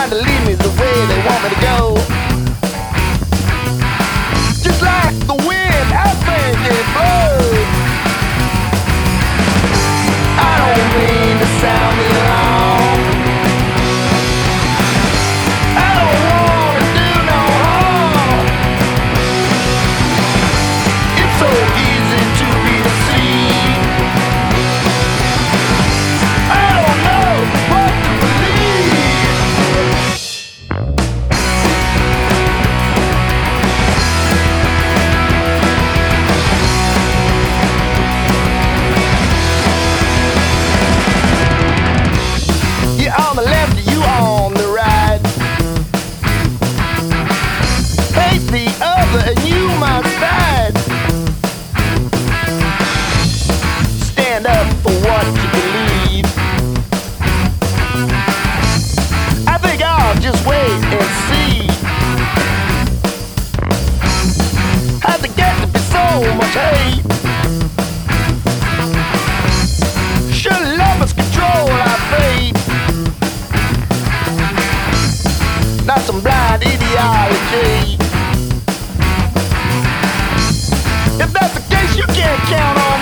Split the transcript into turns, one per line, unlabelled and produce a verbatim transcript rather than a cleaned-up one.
trying to lead me the way they want me to go. Just like the wind, I think it blows. I don't mean to sound the alarm. I don't want to do no harm. It's so easy to be deceived. I don't know what to believe. You on the left, you on the right. Hate the other and you must fight. Stand up for what you believe. I think I'll just wait and see. How's it get to be so much hate? Should lovers control our fate? Not some blind ideology. If that's the case, you can't count on